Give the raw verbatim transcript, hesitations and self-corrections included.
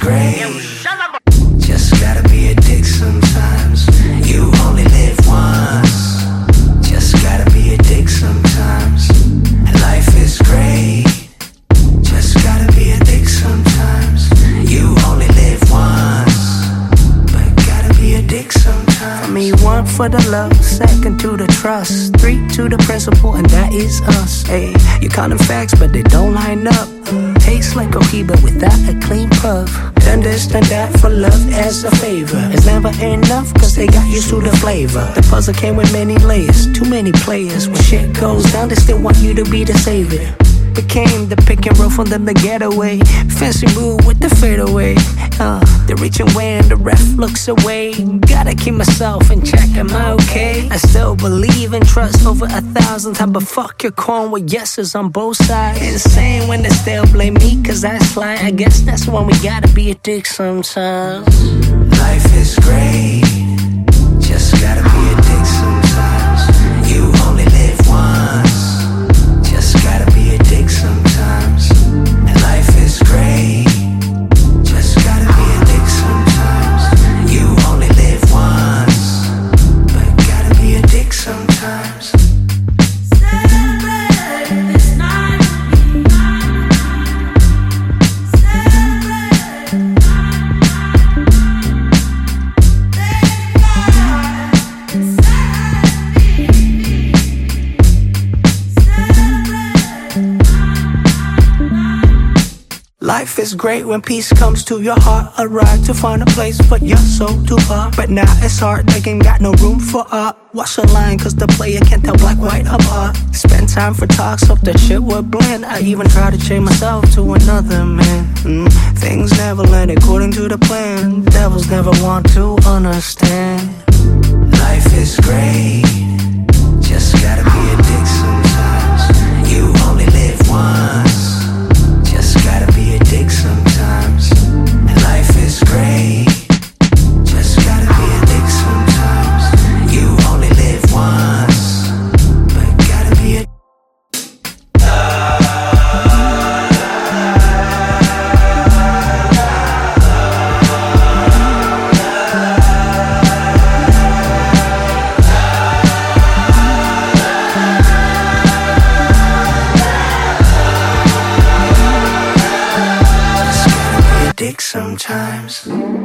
great. Just gotta be a dick sometimes. You only live once. Just gotta be a dick sometimes. Life is great. Just gotta be a dick sometimes. You only live once, but gotta be a dick sometimes. For me, one for the love, second to the trust, three to the principle, and that is us. Hey, you counting facts, but they don't line up. Tastes like Cohiba without a clean puff. Done this, done that for love as a favor. It's never enough, cause they got used to the flavor. The puzzle came with many layers, too many players. When shit goes down, they still want you to be the savior. Became the pick and roll from them to get away. Fancy move with the fadeaway. Uh, they're reaching when the ref looks away. Gotta keep myself in check, am I okay? I still believe and trust over a thousand times, but fuck your corn with yeses on both sides. Insane when they still blame me, cause I slide. I guess that's when we gotta be a dick sometimes. Life is great. Just gotta be a dick sometimes. You only live once. Just gotta be a dick sometimes. Life is great. Just gotta be a dick sometimes. You only live once, but gotta be a dick sometimes. Life is great when peace comes to your heart. A ride to find a place for your soul to park. But now it's hard, they ain't got no room for art. Watch the line, cause the player can't tell black, white apart. Spend time for talks, hope that shit would blend. I even try to change myself to another man. mm, Things never land according to the plan. Devils never want to understand. Life is great. Just gotta be a dick sometimes. You only live once. Just gotta be a dick sometimes. Life is great. Just gotta be a dick sometimes. You only live once, but gotta be a dick sometimes.